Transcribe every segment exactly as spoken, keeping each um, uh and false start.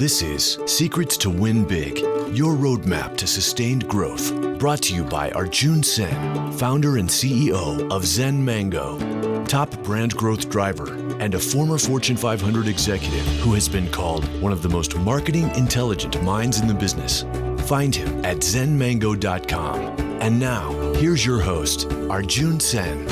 This is Secrets to Win Big, your roadmap to sustained growth. Brought to you by Arjun Sen, founder and C E O of Zen Mango, top brand growth driver, and a former Fortune five hundred executive who has been called one of the most marketing intelligent minds in the business. Find him at zen mango dot com. And now, here's your host, Arjun Sen.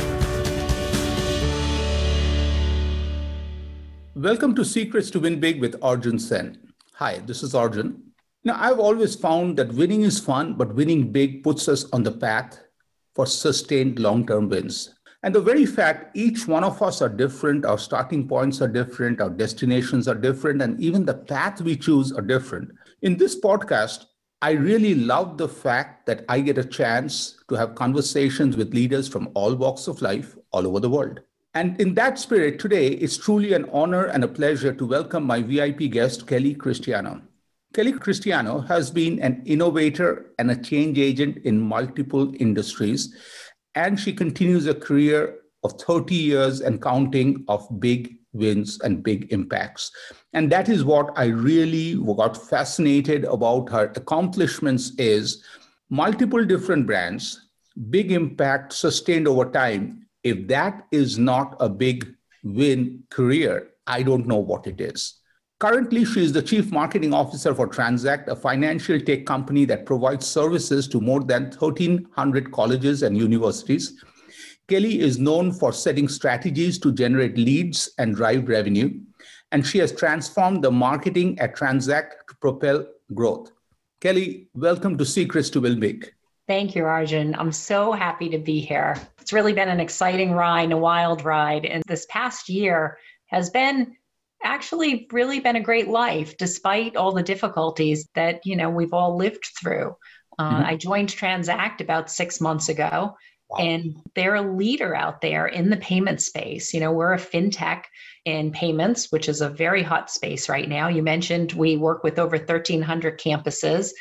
Welcome to Secrets to Win Big with Arjun Sen. Hi, this is Arjun. Now, I've always found that winning is fun, but winning big puts us on the path for sustained long-term wins. And the very fact each one of us are different, our starting points are different, our destinations are different, and even the path we choose are different. In this podcast, I really love the fact that I get a chance to have conversations with leaders from all walks of life all over the world. And in that spirit, today, it's truly an honor and a pleasure to welcome my V I P guest, Kelly Cristiano. Kelly Cristiano has been an innovator and a change agent in multiple industries, and she continues a career of thirty years and counting of big wins and big impacts. And that is what I really got fascinated about her accomplishments is multiple different brands, big impact sustained over time. If that is not a big win career, I don't know what it is. Currently, she is the Chief Marketing Officer for Transact, a financial tech company that provides services to more than thirteen hundred colleges and universities. Kelly is known for setting strategies to generate leads and drive revenue, and she has transformed the marketing at Transact to propel growth. Kelly, welcome to Secrets to Win Big. Thank you, Arjun. I'm so happy to be here. It's really been an exciting ride, a wild ride. And this past year has been actually really been a great life, despite all the difficulties that, you know, we've all lived through. Uh, mm-hmm. I joined Transact about six months ago, wow. And they're a leader out there in the payment space. You know, we're a fintech in payments, which is a very hot space right now. You mentioned we work with over thirteen hundred campuses.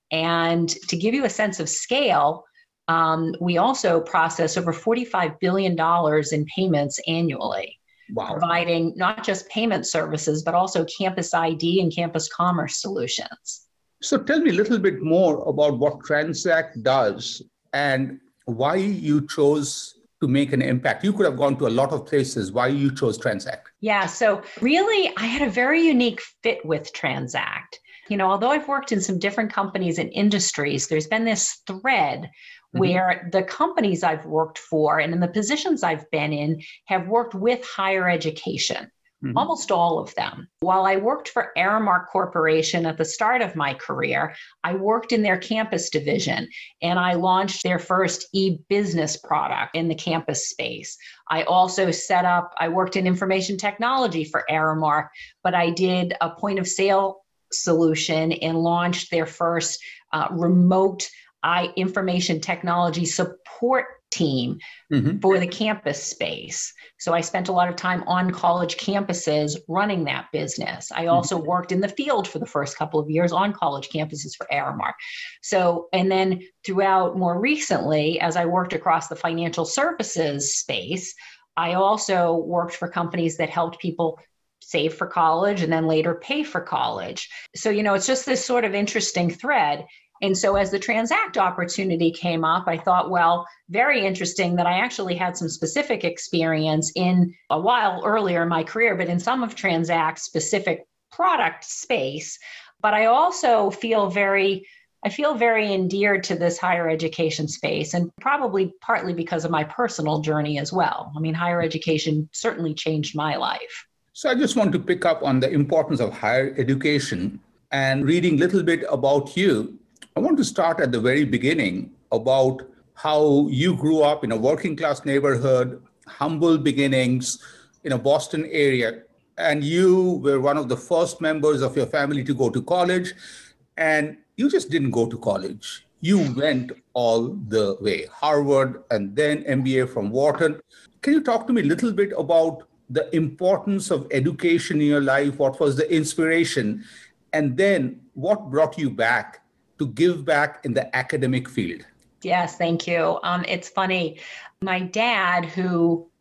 And to give you a sense of scale, um, we also process over forty-five billion dollars in payments annually, wow. Providing not just payment services, but also campus I D and campus commerce solutions. So tell me a little bit more about what Transact does and why you chose to make an impact. You could have gone to a lot of places. Why you chose Transact? Yeah, so really, I had a very unique fit with Transact. You know, although I've worked in some different companies and industries, there's been this thread mm-hmm. where the companies I've worked for and in the positions I've been in have worked with higher education, mm-hmm. almost all of them. While I worked for Aramark Corporation at the start of my career, I worked in their campus division and I launched their first e-business product in the campus space. I also set up, I worked in information technology for Aramark, but I did a point of sale solution and launched their first uh, remote I information technology support team mm-hmm. for the campus space. So I spent a lot of time on college campuses running that business. I also mm-hmm. worked in the field for the first couple of years on college campuses for Aramark. So, and then throughout more recently, as I worked across the financial services space, I also worked for companies that helped people save for college and then later pay for college. So, you know, it's just this sort of interesting thread. And so as the Transact opportunity came up, I thought, well, very interesting that I actually had some specific experience in a while earlier in my career, but in some of Transact's specific product space. But I also feel very, I feel very endeared to this higher education space, and probably partly because of my personal journey as well. I mean, higher education certainly changed my life. So I just want to pick up on the importance of higher education and reading a little bit about you. I want to start at the very beginning about how you grew up in a working class neighborhood, humble beginnings in a Boston area, and you were one of the first members of your family to go to college, and you just didn't go to college. You went all the way, Harvard and then M B A from Wharton. Can you talk to me a little bit about the importance of education in your life? What was the inspiration? And then what brought you back to give back in the academic field? Yes, thank you. Um, it's funny. My dad, who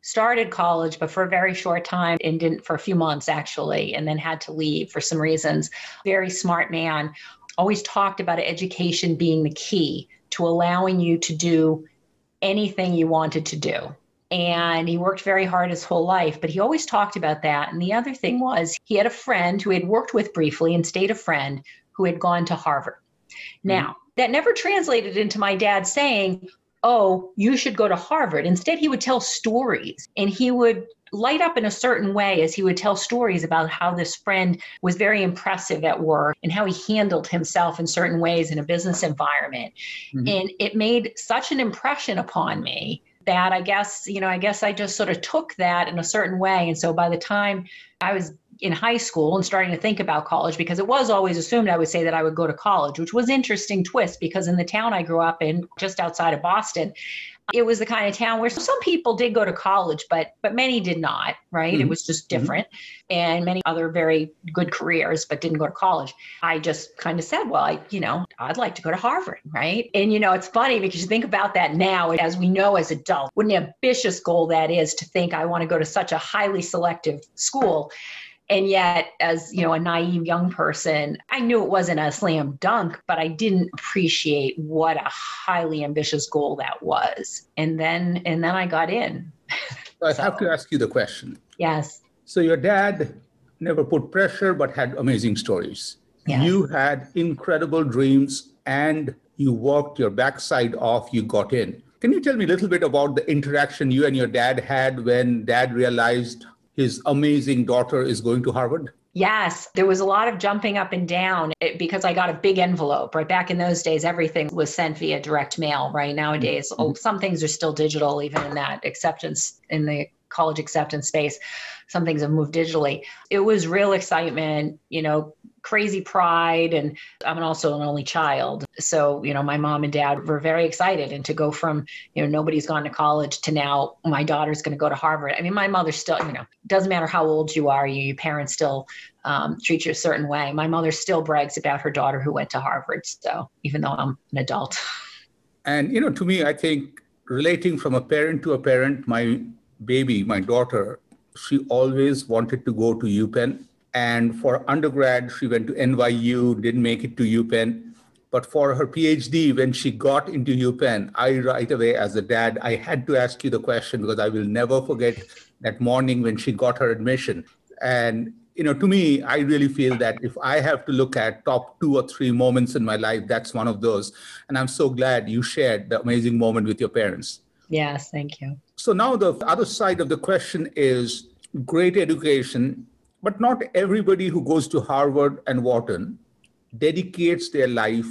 started college, but for a very short time and didn't for a few months actually, and then had to leave for some reasons. Very smart man, always talked about education being the key to allowing you to do anything you wanted to do. And he worked very hard his whole life, but he always talked about that. And the other thing was he had a friend who he had worked with briefly and stayed a friend who had gone to Harvard. Mm-hmm. Now, that never translated into my dad saying, oh, you should go to Harvard. Instead, he would tell stories, and he would light up in a certain way as he would tell stories about how this friend was very impressive at work and how he handled himself in certain ways in a business environment. Mm-hmm. And it made such an impression upon me that I guess, you know, I guess I just sort of took that in a certain way. And so by the time I was in high school and starting to think about college, because it was always assumed I would say that I would go to college, which was an interesting twist because in the town I grew up in, just outside of Boston, it was the kind of town where some people did go to college, but but many did not, right? Mm-hmm. It was just different. Mm-hmm. And many other very good careers, but didn't go to college. I just kind of said, well, I, you know, I'd like to go to Harvard, right? And, you know, it's funny because you think about that now, as we know as adults, what an ambitious goal that is to think I want to go to such a highly selective school. And yet, as you know, a naive young person, I knew it wasn't a slam dunk, but I didn't appreciate what a highly ambitious goal that was. And then, and then I got in. So I have to ask you the question. Yes. So your dad never put pressure, but had amazing stories. Yes. You had incredible dreams, and you worked your backside off. You got in. Can you tell me a little bit about the interaction you and your dad had when Dad realized his amazing daughter is going to Harvard? Yes, there was a lot of jumping up and down because I got a big envelope, right? Back in those days, everything was sent via direct mail, right? Nowadays, mm-hmm. oh, some things are still digital, even in that acceptance, in the college acceptance space. Some things have moved digitally. It was real excitement, you know, crazy pride. And I'm also an only child. So, you know, my mom and dad were very excited. And to go from, you know, nobody's gone to college to now my daughter's going to go to Harvard. I mean, my mother still, you know, doesn't matter how old you are, you, your parents still um, treat you a certain way. My mother still brags about her daughter who went to Harvard. So even though I'm an adult. And, you know, to me, I think relating from a parent to a parent, my baby, my daughter, she always wanted to go to UPenn. And for undergrad, she went to N Y U, didn't make it to UPenn. But for her PhD, when she got into UPenn, I right away, as a dad, I had to ask you the question because I will never forget that morning when she got her admission. And, you know, to me, I really feel that if I have to look at top two or three moments in my life, that's one of those. And I'm so glad you shared the amazing moment with your parents. Yes, thank you. So now the other side of the question is great education. But not everybody who goes to Harvard and Wharton dedicates their life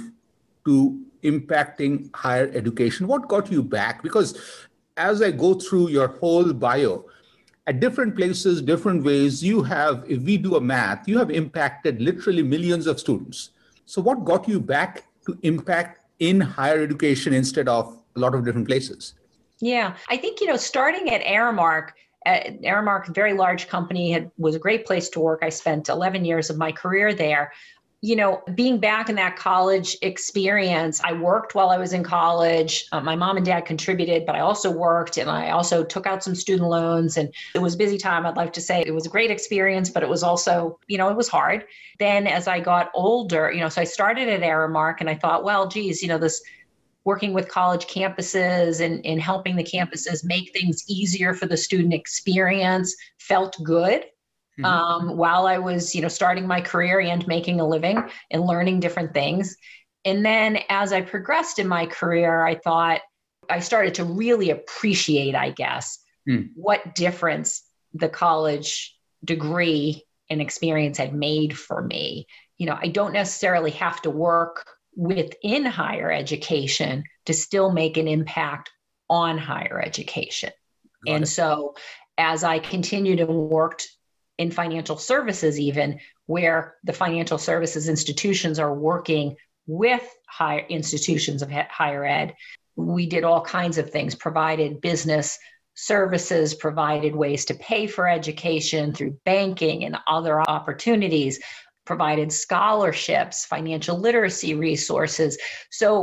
to impacting higher education. What got you back? Because as I go through your whole bio, at different places, different ways, you have, if we do a math, you have impacted literally millions of students. So what got you back to impact in higher education instead of a lot of different places? Yeah, I think, you know, starting at Aramark, Uh, Aramark, a very large company, had, was a great place to work. I spent eleven years of my career there. You know, being back in that college experience, I worked while I was in college. Uh, my mom and dad contributed, but I also worked and I also took out some student loans, and it was a busy time. I'd like to say it was a great experience, but it was also, you know, it was hard. Then as I got older, you know, so I started at Aramark and I thought, well, geez, you know, this working with college campuses and, and helping the campuses make things easier for the student experience felt good. Mm-hmm. Um, while I was, you know, starting my career and making a living and learning different things. And then as I progressed in my career, I thought I started to really appreciate, I guess, mm. what difference the college degree and experience had made for me. You know, I don't necessarily have to work within higher education to still make an impact on higher education. Got and it. So as I continued and worked in financial services, even where the financial services institutions are working with higher institutions of higher ed, we did all kinds of things, provided business services, provided ways to pay for education through banking and other opportunities, provided scholarships, financial literacy resources. So,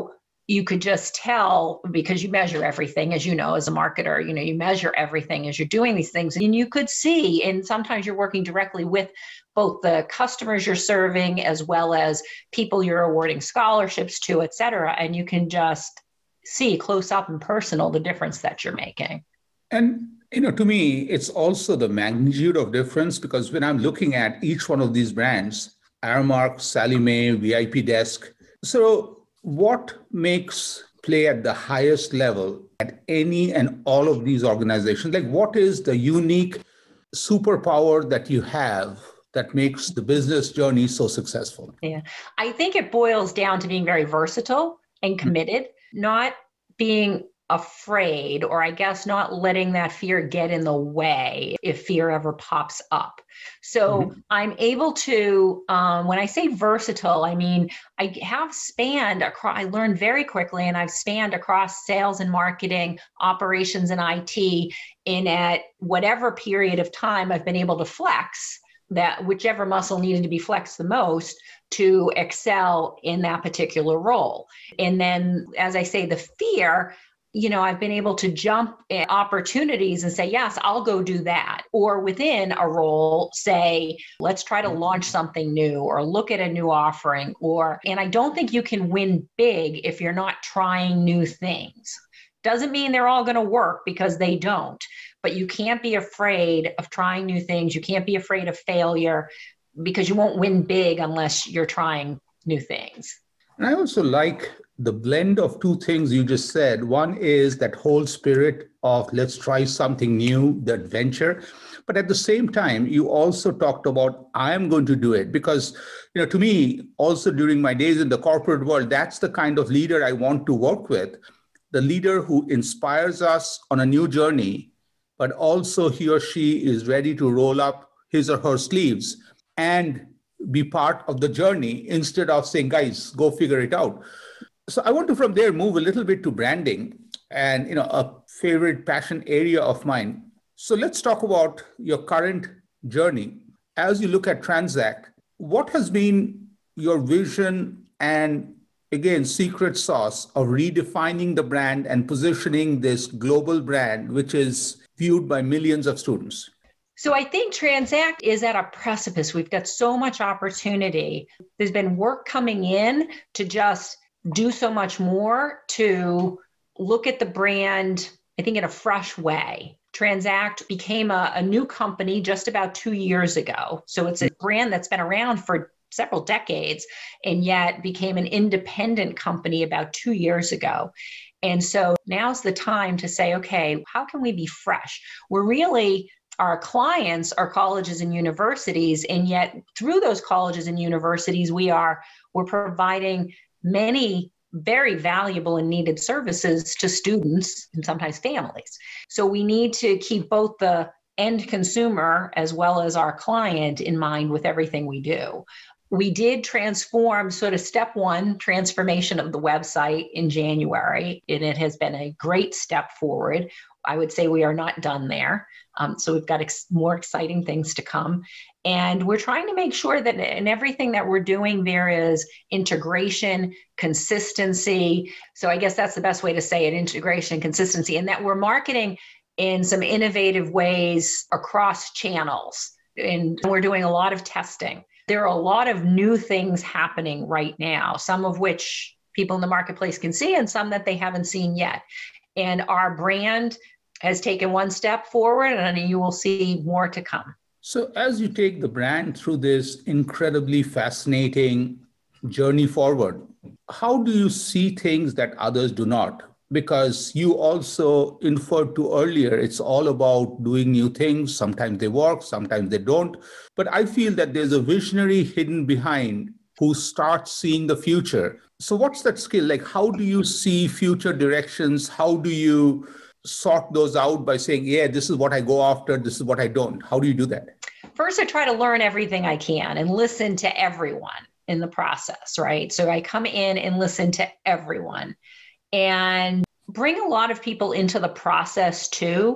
you could just tell, because you measure everything, as you know, as a marketer, you know, you measure everything as you're doing these things. And you could see, and sometimes you're working directly with both the customers you're serving, as well as people you're awarding scholarships to, et cetera. And you can just see close up and personal the difference that you're making. And, you know, to me, it's also the magnitude of difference, because when I'm looking at each one of these brands, Aramark, Sallie Mae, V I P Desk. So what makes play at the highest level at any and all of these organizations? Like, what is the unique superpower that you have that makes the business journey so successful? Yeah, I think it boils down to being very versatile and committed, mm-hmm. not being afraid, or I guess not letting that fear get in the way if fear ever pops up. So mm-hmm. I'm able to, um, when I say versatile, I mean, I have spanned across, I learned very quickly, and I've spanned across sales and marketing, operations and I T, in at whatever period of time I've been able to flex that whichever muscle needed to be flexed the most to excel in that particular role. And then, as I say, the fear, you know, I've been able to jump at opportunities and say, yes, I'll go do that. Or within a role, say, let's try to launch something new or look at a new offering. Or, and I don't think you can win big if you're not trying new things. Doesn't mean they're all going to work, because they don't, but you can't be afraid of trying new things. You can't be afraid of failure, because you won't win big unless you're trying new things. And I also like the blend of two things you just said. One is that whole spirit of let's try something new, the adventure. But at the same time, you also talked about, I am going to do it. Because, you know, to me, also during my days in the corporate world, that's the kind of leader I want to work with. The leader who inspires us on a new journey, but also he or she is ready to roll up his or her sleeves and be part of the journey, instead of saying, guys, go figure it out. So I want to from there move a little bit to branding, and, you know, a favorite passion area of mine. So let's talk about your current journey. As you look at Tranzact, what has been your vision and, again, secret sauce of redefining the brand and positioning this global brand, which is viewed by millions of students? So I think Tranzact is at a precipice. We've got so much opportunity. There's been work coming in to just do so much more, to look at the brand, I think, in a fresh way. Tranzact became a, a new company just about two years ago. So it's a brand that's been around for several decades, and yet became an independent company about two years ago. And so now's the time to say, okay, how can we be fresh? We're really, our clients are colleges and universities, and yet through those colleges and universities, we are, we're providing many very valuable and needed services to students and sometimes families. So we need to keep both the end consumer as well as our client in mind with everything we do. We did transform, sort of step one transformation of the website in January, and it has been a great step forward. I would say we are not done there. Um, so we've got ex- more exciting things to come. And we're trying to make sure that in everything that we're doing, there is integration, consistency. So I guess that's the best way to say it, integration, consistency, and that we're marketing in some innovative ways across channels. And we're doing a lot of testing. There are a lot of new things happening right now, some of which people in the marketplace can see and some that they haven't seen yet. And our brand has taken one step forward, and you will see more to come. So as you take the brand through this incredibly fascinating journey forward, how do you see things that others do not? Because you also inferred to earlier, it's all about doing new things. Sometimes they work, sometimes they don't. But I feel that there's a visionary hidden behind who starts seeing the future. So what's that skill? Like, how do you see future directions? How do you sort those out by saying, yeah, this is what I go after, this is what I don't? How do you do that? First, I try to learn everything I can and listen to everyone in the process, right? So I come in and listen to everyone and bring a lot of people into the process too,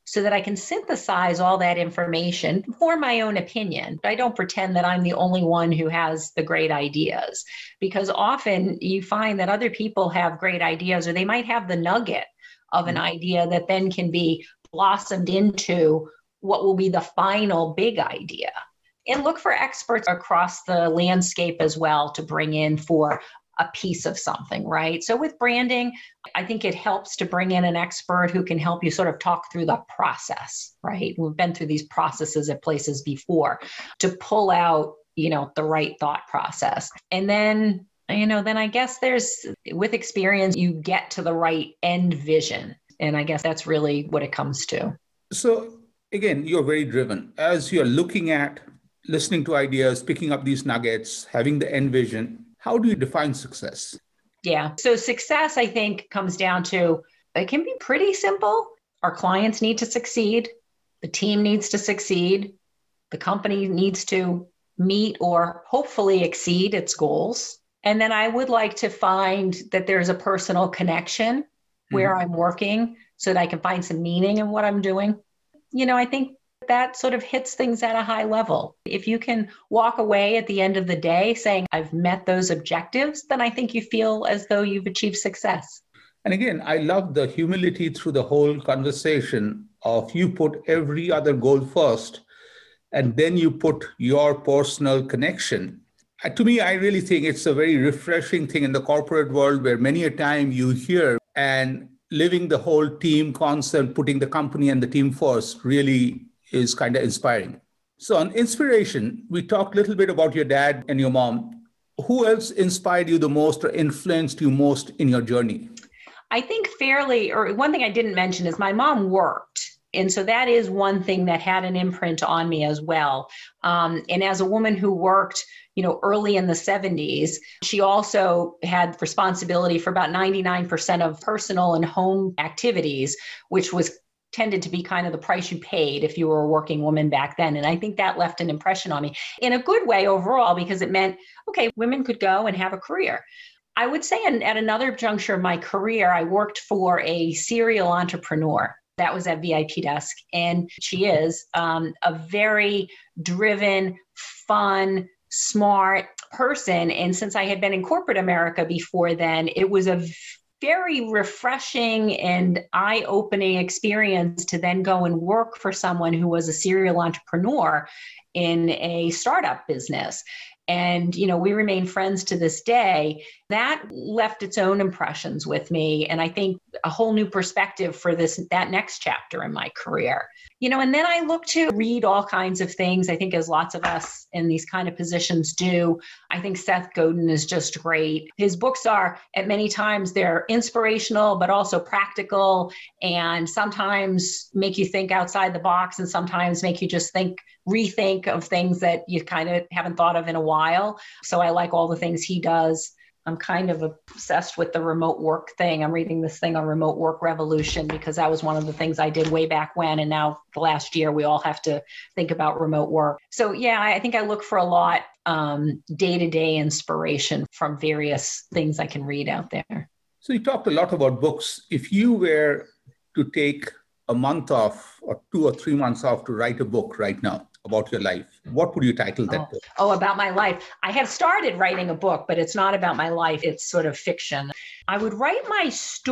so that I can synthesize all that information for my own opinion. I don't pretend that I'm the only one who has the great ideas, because often you find that other people have great ideas, or they might have the nugget of an idea that then can be blossomed into what will be the final big idea. And look for experts across the landscape as well to bring in for a piece of something, right? So with branding, I think it helps to bring in an expert who can help you sort of talk through the process, right? We've been through these processes at places before to pull out, you know, the right thought process. And then, you know, then I guess there's, with experience, you get to the right end vision. And I guess that's really what it comes to. So again, you're very driven. As you're looking at, listening to ideas, picking up these nuggets, having the end vision, how do you define success? Yeah. So success, I think, comes down to, it can be pretty simple. Our clients need to succeed. The team needs to succeed. The company needs to meet or hopefully exceed its goals. And then I would like to find that there's a personal connection where mm-hmm. I'm working so that I can find some meaning in what I'm doing. You know, I think that sort of hits things at a high level. If you can walk away at the end of the day saying, I've met those objectives, then I think you feel as though you've achieved success. And again, I love the humility through the whole conversation of you put every other goal first, and then you put your personal connection. Uh, to me, I really think it's a very refreshing thing in the corporate world where many a time you hear and living the whole team concept, putting the company and the team first really is kind of inspiring. So on inspiration, we talked a little bit about your dad and your mom. Who else inspired you the most or influenced you most in your journey? I think fairly, or one thing I didn't mention is my mom worked. And so that is one thing that had an imprint on me as well. Um, and as a woman who worked, you know, early in the seventies, she also had responsibility for about ninety-nine percent of personal and home activities, which was tended to be kind of the price you paid if you were a working woman back then. And I think that left an impression on me in a good way overall, because it meant, okay, women could go and have a career. I would say at another juncture of my career, I worked for a serial entrepreneur. That was at V I P Desk. And she is um, a very driven, fun, smart person. And since I had been in corporate America before then, it was a very refreshing and eye-opening experience to then go and work for someone who was a serial entrepreneur in a startup business. And, you know, we remain friends to this day. That left its own impressions with me. And I think a whole new perspective for this, that next chapter in my career. You know, and then I look to read all kinds of things. I think as lots of us in these kind of positions do. I think Seth Godin is just great. His books are, at many times, they're inspirational, but also practical, and sometimes make you think outside the box, and sometimes make you just think, rethink of things that you kind of haven't thought of in a while. So I like all the things he does. I'm kind of obsessed with the remote work thing. I'm reading this thing on remote work revolution because that was one of the things I did way back when. And now the last year, we all have to think about remote work. So yeah, I think I look for a lot um, day-to-day inspiration from various things I can read out there. So you talked a lot about books. If you were to take a month off or two or three months off to write a book right now about your life, what would you title that oh. book? Oh, about my life. I have started writing a book, but it's not about my life. It's sort of fiction. I would write my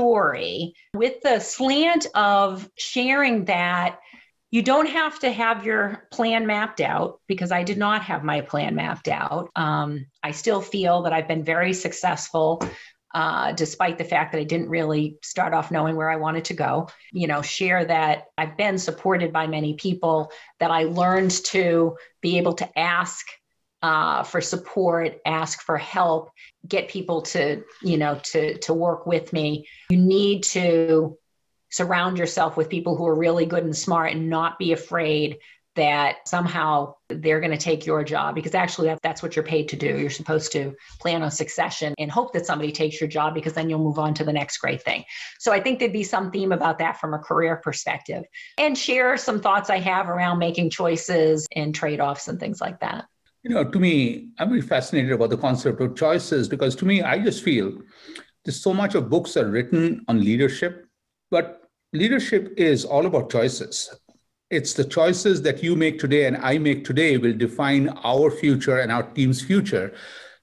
story with the slant of sharing that you don't have to have your plan mapped out, because I did not have my plan mapped out. Um, I still feel that I've been very successful Uh, despite the fact that I didn't really start off knowing where I wanted to go. You know, share that I've been supported by many people, that I learned to be able to ask uh, for support, ask for help, get people to, you know, to, to work with me. You need to surround yourself with people who are really good and smart, and not be afraid that somehow they're going to take your job, because actually that, that's what you're paid to do. You're supposed to plan on succession and hope that somebody takes your job, because then you'll move on to the next great thing. So I think there'd be some theme about that from a career perspective, and share some thoughts I have around making choices and trade-offs and things like that. You know, to me, I'm very fascinated about the concept of choices, because to me, I just feel there's so much of books are written on leadership, but Leadership is all about choices. It's the choices that you make today and I make today will define our future and our team's future.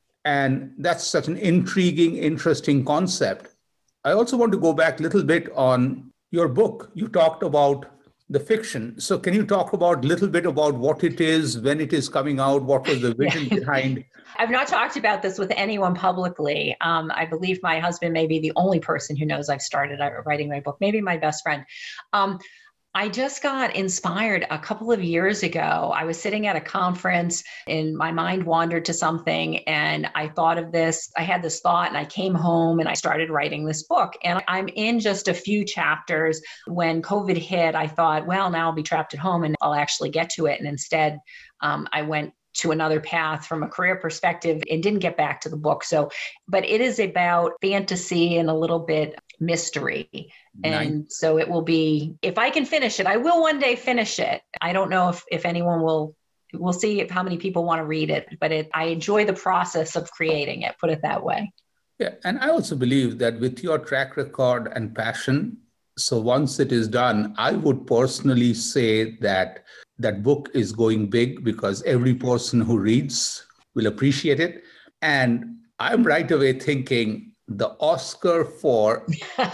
And that's such an intriguing, interesting concept. I also want to go back a little bit on your book. You talked about the fiction. So can you talk about a little bit about what it is, when it is coming out, what was the vision Yeah. behind? I've not talked about this with anyone publicly. Um, I believe my husband may be the only person who knows I've started writing my book, maybe my best friend. Um, I just got inspired a couple of years ago. I was sitting at a conference and my mind wandered to something and I thought of this. I had this thought and I came home and I started writing this book. And I'm in just a few chapters. When COVID hit, I thought, well, now I'll be trapped at home and I'll actually get to it. And instead, um, I went to another path from a career perspective and didn't get back to the book. So, but it is about fantasy and a little bit mystery. And nice. So it will be, if I can finish it, I will one day finish it. I don't know if, if anyone will, we'll see if how many people want to read it, but it, I enjoy the process of creating it, put it that way. Yeah. And I also believe that with your track record and passion, so once it is done, I would personally say that that book is going big because every person who reads will appreciate it. And I'm right away thinking the Oscar for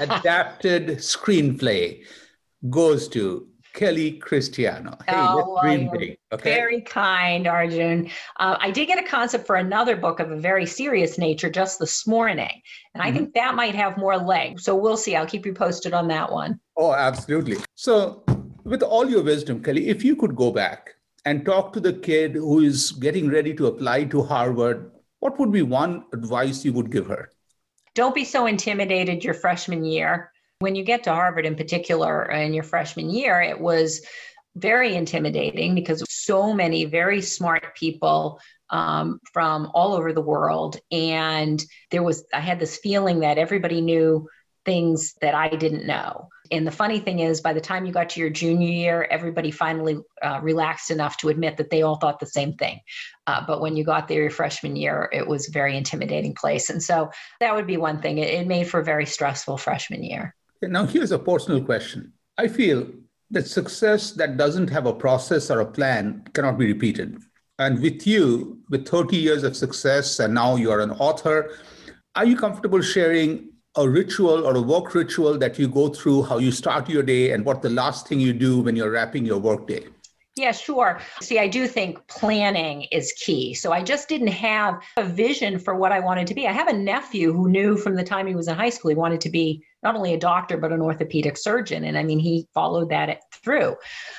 adapted screenplay goes to Kelly Christiano. Hey, oh, let's well, dream big. Okay. Very kind, Arjun. Uh, I did get a concept for another book of a very serious nature just this morning. And I mm-hmm. think that might have more legs. So we'll see. I'll keep you posted on that one. Oh, absolutely. So with all your wisdom, Kelly, if you could go back and talk to the kid who is getting ready to apply to Harvard, what would be one advice you would give her? Don't be so intimidated your freshman year. When you get to Harvard in particular in your freshman year, it was very intimidating because so many very smart people um, from all over the world. And there was, I had this feeling that everybody knew things that I didn't know. And the funny thing is, by the time you got to your junior year, everybody finally uh, relaxed enough to admit that they all thought the same thing. Uh, but when you got there your freshman year, it was a very intimidating place. And so that would be one thing. It, it made for a very stressful freshman year. Now, here's a personal question. I feel that success that doesn't have a process or a plan cannot be repeated. And with you, with thirty years of success, and now you're an author, are you comfortable sharing a ritual or a work ritual that you go through, how you start your day and what the last thing you do when you're wrapping your workday? Yeah, sure. See, I do think planning is key. So I just didn't have a vision for what I wanted to be. I have a nephew who knew from the time he was in high school, he wanted to be not only a doctor, but an orthopedic surgeon. And I mean, he followed that through.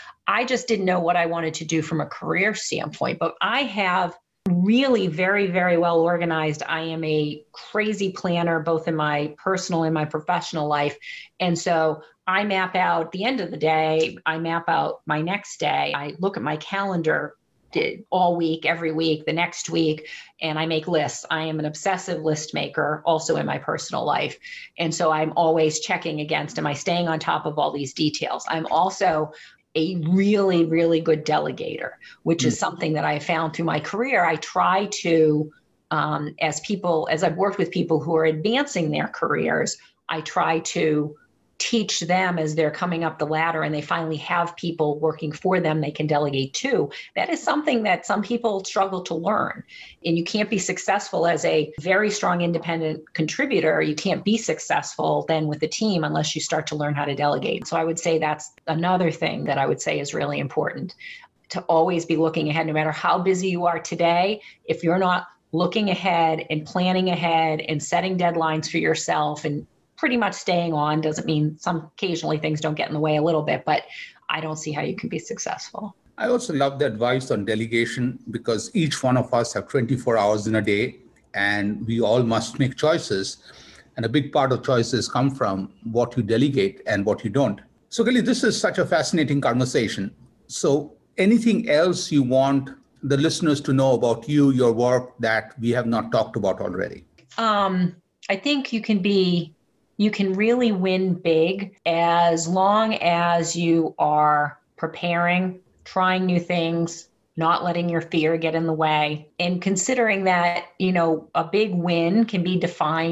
I just didn't know what I wanted to do from a career standpoint, but I have really very, very well organized. I am a crazy planner, both in my personal and my professional life. And so I map out at the end of the day, I map out my next day. I look at my calendar all week, every week, the next week, and I make lists. I am an obsessive list maker also in my personal life. And so I'm always checking against, am I staying on top of all these details? I'm also a really, really good delegator, which is something that I found through my career. I try to, um, as people, as I've worked with people who are advancing their careers, I try to teach them as they're coming up the ladder and they finally have people working for them they can delegate to. That is something that some people struggle to learn. And you can't be successful as a very strong independent contributor. You can't be successful then with a team unless you start to learn how to delegate. So I would say that's another thing that I would say is really important, to always be looking ahead, no matter how busy you are today. If you're not looking ahead and planning ahead and setting deadlines for yourself and pretty much staying on, doesn't mean some occasionally things don't get in the way a little bit, but I don't see how you can be successful. I also love the advice on delegation because each one of us have twenty-four hours in a day and we all must make choices. And a big part of choices come from what you delegate and what you don't. So Kelly, this is such a fascinating conversation. So anything else you want the listeners to know about you, your work that we have not talked about already? Um, I think you can be You can really win big as long as you are preparing, trying new things, not letting your fear get in the way, and considering that, you know, a big win can be defined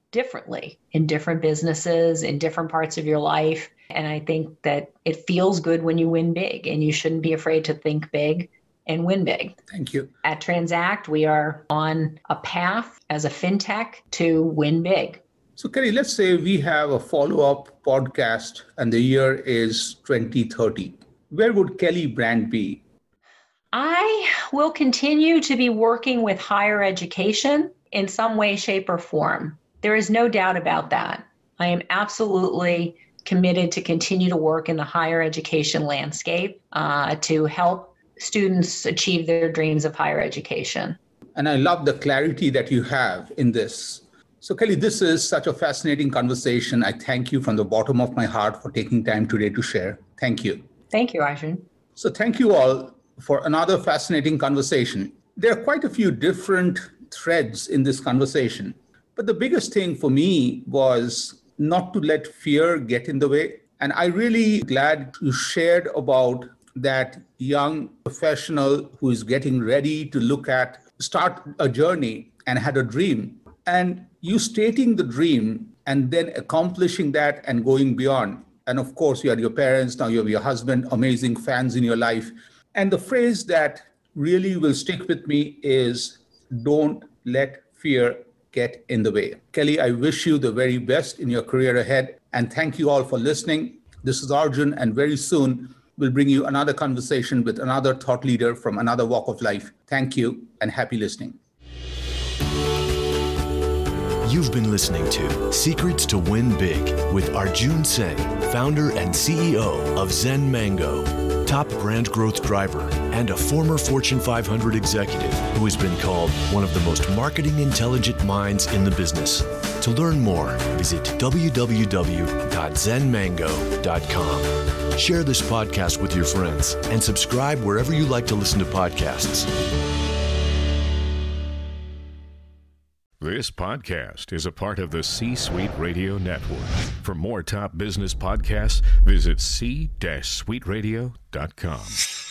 differently in different businesses, in different parts of your life. And I think that it feels good when you win big, and you shouldn't be afraid to think big and win big. Thank you. At Transact, we are on a path as a fintech to win big. So Kelly, let's say we have a follow-up podcast and the year is twenty thirty. Where would Kelly Brand be? I will continue to be working with higher education in some way, shape, or form. There is no doubt about that. I am absolutely committed to continue to work in the higher education landscape uh, to help students achieve their dreams of higher education. And I love the clarity that you have in this. So Kelly, this is such a fascinating conversation. I thank you from the bottom of my heart for taking time today to share. Thank you. Thank you, Arjun. So thank you all for another fascinating conversation. There are quite a few different threads in this conversation, but the biggest thing for me was not to let fear get in the way. And I really glad you shared about that young professional who is getting ready to look at, start a journey and had a dream. And you stating the dream and then accomplishing that and going beyond. And of course, you had your parents, now you have your husband, amazing fans in your life. And the phrase that really will stick with me is, don't let fear get in the way. Kelly, I wish you the very best in your career ahead. And thank you all for listening. This is Arjun, and very soon we'll bring you another conversation with another thought leader from another walk of life. Thank you and happy listening. You've been listening to Secrets to Win Big with Arjun Sen, founder and C E O of Zen Mango, top brand growth driver, and a former Fortune five hundred executive who has been called one of the most marketing intelligent minds in the business. To learn more, visit w w w dot zen mango dot com. Share this podcast with your friends and subscribe wherever you like to listen to podcasts. This podcast is a part of the C-Suite Radio Network. For more top business podcasts, visit c suite radio dot com.